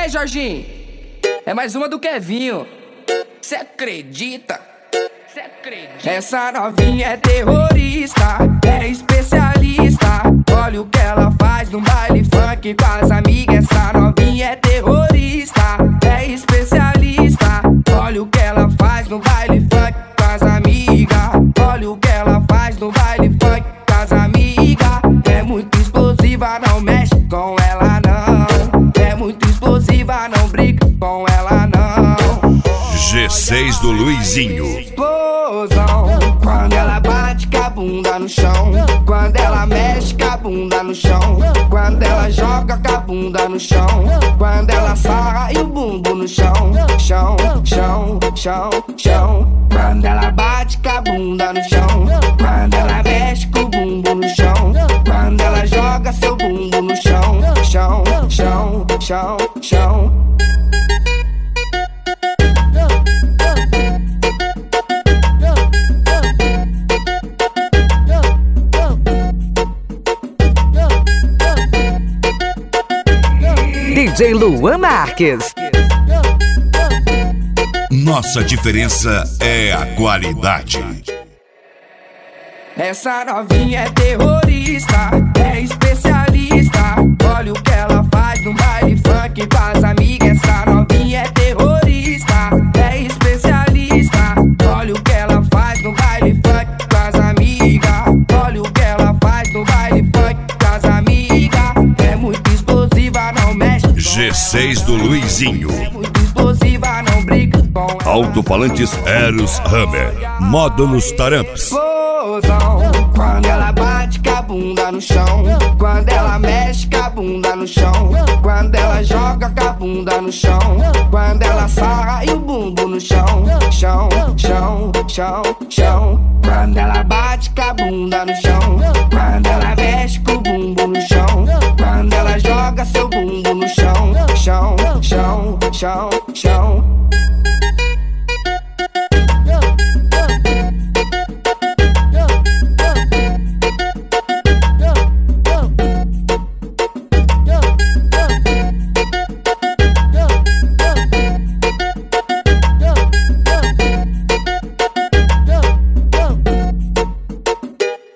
aí, Jorginho? É mais uma do Kevinho. Cê acredita? Cê acredita? Essa novinha é terrorista, é especialista. Olha o que ela faz no baile funk com as amigas. Essa novinha é terrorista, é especialista. Olha o que ela faz no baile funk com as amigas. Olha o que ela faz no baile funk com as amigas. É muito explosiva, não mexe com ela não. É muito explosiva, não brinca com ela não. G6 do Luizinho. Explosão, quando ela bate com a bunda no chão. Quando ela mexe com a bunda no chão. Quando ela joga com a bunda no chão. Quando ela sarra e o bumbum no chão. Chão, chão, chão, chão. Quando ela bate com a bunda no chão. Quando ela mexe com o bumbum no chão. Quando ela joga seu bumbum no chão. Chão, chão, chão, chão. DJ Luan Marques. Nossa diferença é a qualidade. Essa novinha é terrorista, é especialista. Olha o que ela faz no baile funk com as amigas. Essa novinha é terrorista, é especialista. Olha o que ela faz no baile funk com as amigas. Olha o que ela faz no baile funk com as amigas. É muito explosiva, não mexe. G6 do Luizinho. É muito explosiva, não brinca com ela. Alto-falantes Eros Hammer. Modo nos taramps. Explosão, quando ela bate com a bunda no chão. Quando ela mexe com a bunda no chão. Quando ela joga com a bunda no chão. Quando ela sarra e o bumbum no chão. Chão, chão, chão, chão. Quando ela bate com a bunda no chão. Quando ela mexe com o bumbum no chão. Quando ela joga seu bumbum no chão. Chão, chão, chão, chão.